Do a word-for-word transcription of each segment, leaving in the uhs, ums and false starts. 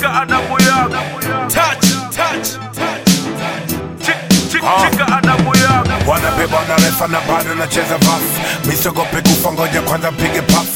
chika adabu yangu. Touch, touch, touch. Chika adabu yangu. Wanabeba na refa na bado nacheza buff. Misogope kufa ngoja kwanza mpige puff.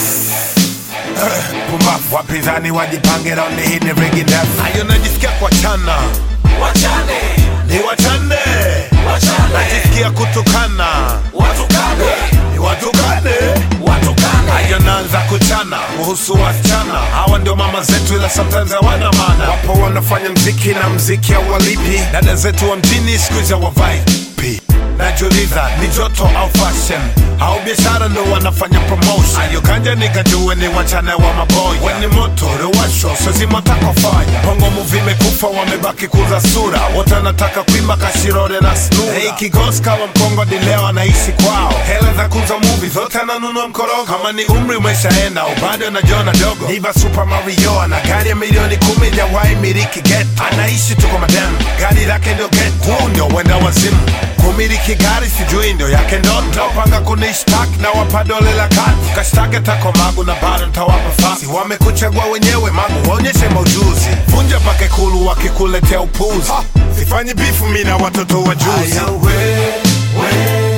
Pumafu wapinzani wajipange round hii ni rigi ndefu. Ayo najisikia kwa chana Wachane, ni wachane wachane. Najisikia kutukana Watukane, ni watukane watukane. Ayo naanza kuchana kuhusu wasichana. Hawa ndio mama zetu ila sometimes hawana maana. Wapo wanafanya mziki na mziki hauwalipi. Dada zetu wa mjini siku hizi hawavai pi. Najiuliza ni joto au fashion au biashara ndo wanafanya promotion. Ayo kanja nikajue ni wachana wa maboya. Weni moto rewasho sozima takofanya. Bongo movie mekufa wamebaki kuza sura. Wote wanataka kuimba kashirore na snura. Hey kigosi kama mkongo di leo anaishi kwao. Hela za kuza movie zote ananunua mkorogo. Kama ni umri umeshaenda au bado anajiona dogo. Diva Super Mario ana gari ya milioni kumi jawai miliki get. Anaishi tu kwa madam, gari lake ndio get. Huu ndio wenda wazimu. Kumiliki gari sijui ndio yake ndoto. Napanga kunishtaki na wapa dole la kati. Kashtake tako magu na bado ntawapa fasi. Wamekuchagua wenyewe magu waonyeshe maujuzi. Vunja pake kulu wakikuletea upuzi. Sifanyi bifu mina watoto wa juzi. Ayawe, we,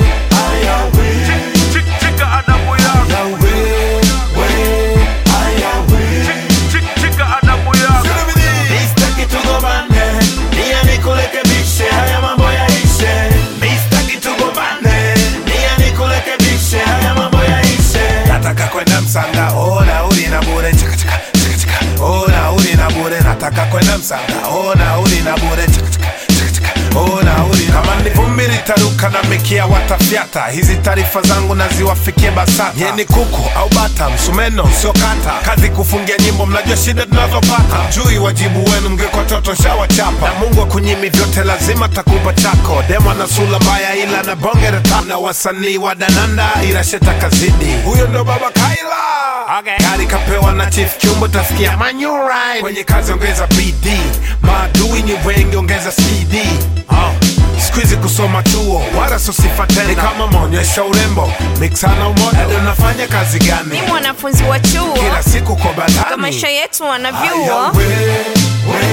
ayawe. Chika adabu yangu. Ayawe, we, ayawe. Chika adabu yangu. Mistaki tugombane, nia nikurekebishe, haya mambo yaishe. Mistaki tugombane, nia nikurekebishe, haya mambo yaishe. Nataka kwenda Msanga, oh nauli na bure chika chika chika chika. Oh nauli na bure, nataka kwenda Msanga, oh nauli na bure chika chika chika chika. Oh nauli kama ni vumbi litaruka na mikia watafyata. Hizi taarifa zangu naziwafikie BASATA. Ye ni kuku au bata, msumeno sio kata. Kazi kufungia nyimbo, mnajua shida tunazopata. Mjui wajibu wenu mngekuwa toto shawachapa. Na Mungu akunyimi vyote lazima takupa chako. Demo na sula mbaya ila na bonge reta. Na wasanii wa dananda ila sheta kazidi. Huyo ndo Baba Kaila. Okay. Gari kapewa na Chief Chumbo tasikia man you right. Kwenye kazi ongeza B D, maadui ni wengi ongeza C D. Oh. Squeeze kusoma chuo wala sosifa tena. Kama maonyesha urembo mixana umodo. Ado nafanya kazi gani? Ni mwanafunzi wa chuo. Kila siku kwa badani. Kama maisha yetu wanavyuo. Ayawe, we,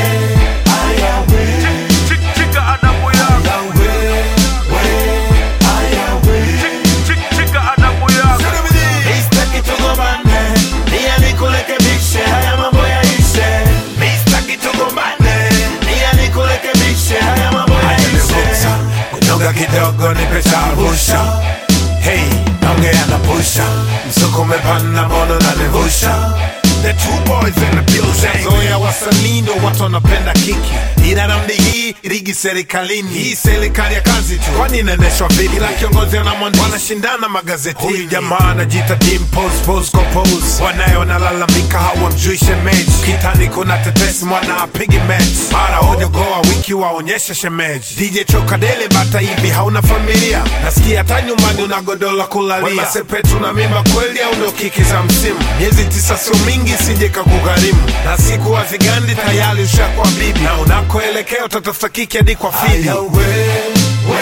ayawe. Chika adabu yangu. Ayawe, we, ayawe. Chika adabu yangu. Mistaki tugombane, nia nikurekebishe, haya mambo yaishe. Mistaki tugombane, nia nikurekebishe, haya mambo yaishe. Kunoga kidogo ni pesa rusha. Hey, naongea na pusha. Msuko umepanda mono na nivusha. The two boys in the building. Zoya wasanii ndo watu wanapenda kiki. Ila rambi hii ligi serikalini. Hii serikali ya kazi tu, kwani inaendeshwa vipi? Ila kiongozi na mwandi wanashindana magazeti. Huyu jamaa anajiita team pose pose kwa pose. Wanaye wanalalamika hawamjui shemeji. Kitani kuna tetesi mwana apigi match. Mara hojo goa wiki waonyesha shemeji. D J Chokadele bata hivi hauna familia. Nasikia hata nyumbani una godoro kulalia. Wema sepetu na mimba kweli au ndo kiki za msimu. Miezi tisa sio mingi sije kakugharimu. Na siku wazigandi tayari ushakuwa bibi. Na unakoelekea utatafuta kiki hadi kwa fili. Ayawe, we,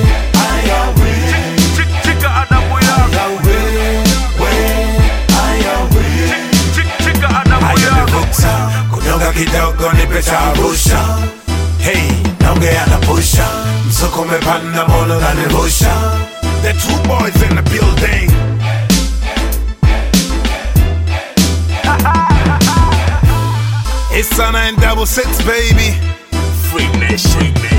ayawe. Chika adabu yangu. Ayawe, we, ayawe. Chika adabu yangu. Ayanivuta, kunyonga kidogo ni pesa rusha. Hey, naongea na pusha. Msuko umepanda mono na nivusha. The two boys in the building. It's Sana and Double Six, baby. Free Nation.